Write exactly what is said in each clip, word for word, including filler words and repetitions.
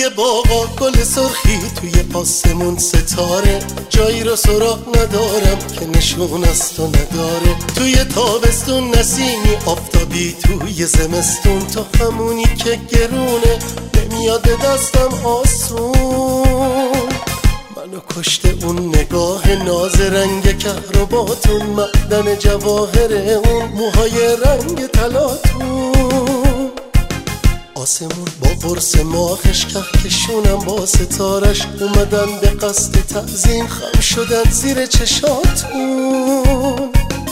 توی باغا گل سرخی، توی آسمون ستاره، جایی رو سراغ ندارم که نشون از تو نداره. توی تابستون نسیمی آفتابی، توی زمستون تو همونی که گرونه، نمیاد دستم آسون. منو کشته اون نگاه ناز رنگ کهرباتون، معدن جواهر اون موهای رنگ طلاتون. آسمون با قرص ماهش، کهکشونم با ستارش، اومدن به قصد تعظیم، خم شدن زیر چشاتون.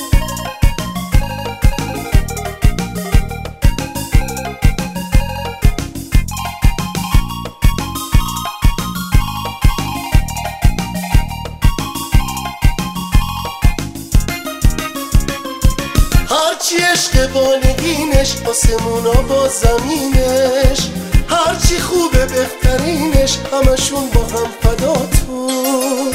هرچی عشق بالگینش، آسمونا با زمینش، هرچی خوبه بهترینش، همشون با هم فداتون.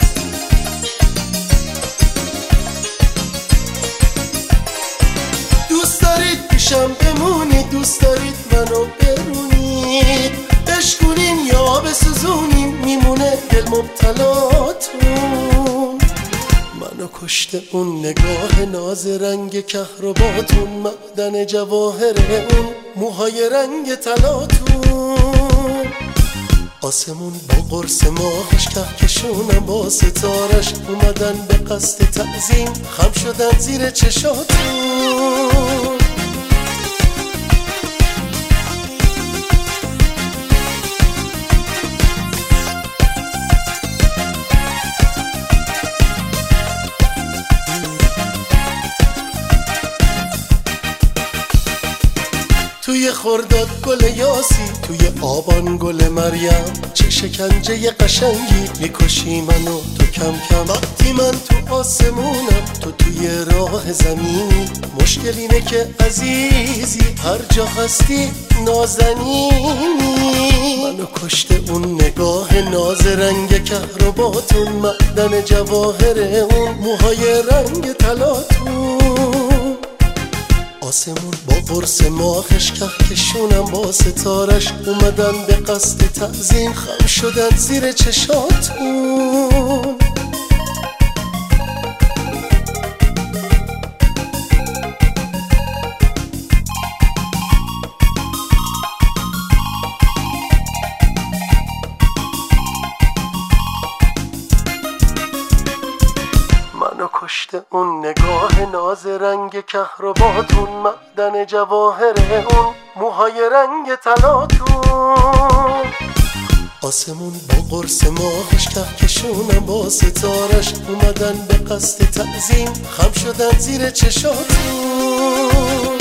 دوست دارید پیشم بمونید، دوست دارید منو برونید، بشکونین یا بسوزونین، میمونه دل مبتلاتون. منو کشته اون نگاه ناز رنگ کهرباتون، معدن جواهر اون موهای رنگ طلاتون. آسمون با قرص ماهش، کهکشونم با ستارش، اومدن به قصد تعظیم، خم شدن زیر چشاتون. توی خرداد گل یاسی، توی آبان گل مریم، چه شکنجه قشنگی میکشی منو تو کم کم. وقتی من تو آسمونم، تو توی راه زمینی، مشکل اینه که عزیزی هر جا هستی نازنینی. منو کشته اون نگاه ناز رنگ کهرباتون، معدن جواهر اون موهای رنگ طلاتون. آسمون با قرص ماهش، کهکشونم با ستارش، اومدن به قصد تعظیم، خم شدن زیر چشاتون. منو کشته اون نگاه ناز رنگ کهرباتون، معدن جواهر اون موهای رنگ طلاتون. آسمون با قرص ماهش، کهکشونم با ستارش، اومدن به قصد تعظیم، خم شدن زیر چشاتون.